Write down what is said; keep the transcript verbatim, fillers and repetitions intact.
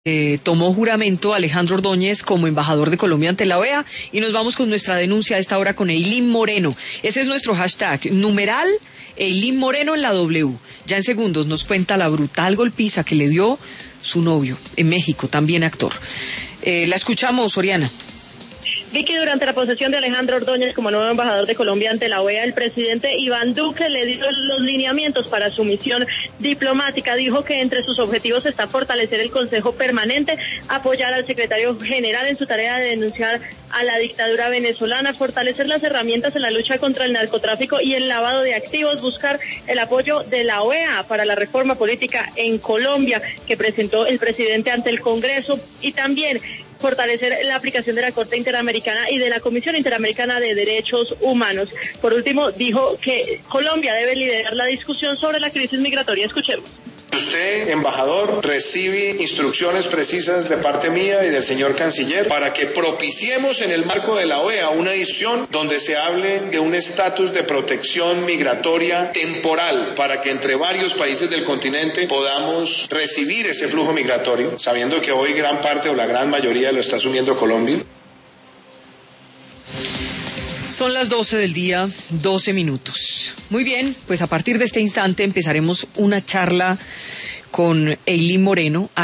Eh, tomó juramento Alejandro Ordóñez como embajador de Colombia ante la O E A y nos vamos con nuestra denuncia a esta hora con Eileen Moreno. Ese es nuestro hashtag, numeral Eileen Moreno en la W. Ya en segundos nos cuenta la brutal golpiza que le dio su novio en México, también actor. Eh, la escuchamos, Oriana. Vicky, durante la posesión de Alejandro Ordóñez como nuevo embajador de Colombia ante la O E A, el presidente Iván Duque le dio los lineamientos para su misión diplomática. Dijo que entre sus objetivos está fortalecer el Consejo Permanente, apoyar al secretario general en su tarea de denunciar a la dictadura venezolana, fortalecer las herramientas en la lucha contra el narcotráfico y el lavado de activos, buscar el apoyo de la O E A para la reforma política en Colombia que presentó el presidente ante el Congreso, y también fortalecer la aplicación de la Corte Interamericana y de la Comisión Interamericana de Derechos Humanos. Por último, dijo que Colombia debe liderar la discusión sobre la crisis migratoria. Escuchemos. Usted, embajador, recibe instrucciones precisas de parte mía y del señor canciller para que propiciemos en el marco de la O E A una discusión donde se hable de un estatus de protección migratoria temporal para que entre varios países del continente podamos recibir ese flujo migratorio, sabiendo que hoy gran parte o la gran mayoría lo está asumiendo Colombia. Son las doce del día, doce minutos. Muy bien, pues a partir de este instante empezaremos una charla con Eileen Moreno.